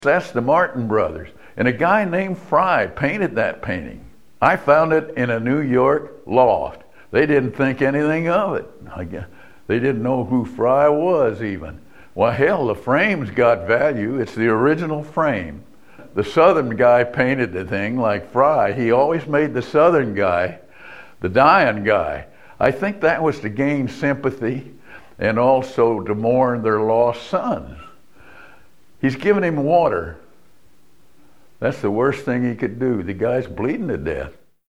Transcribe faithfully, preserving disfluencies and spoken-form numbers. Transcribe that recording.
That's the Martin Brothers. And a guy named Fry painted that painting. I found it in a New York loft. They didn't think anything of it. I guess they didn't know who Fry was even. Well, hell, the frame's got value. It's the original frame. The Southern guy painted the thing like Fry. He always made the Southern guy the dying guy. I think that was to gain sympathy and also to mourn their lost son. He's giving him water. That's the worst thing he could do. The guy's bleeding to death.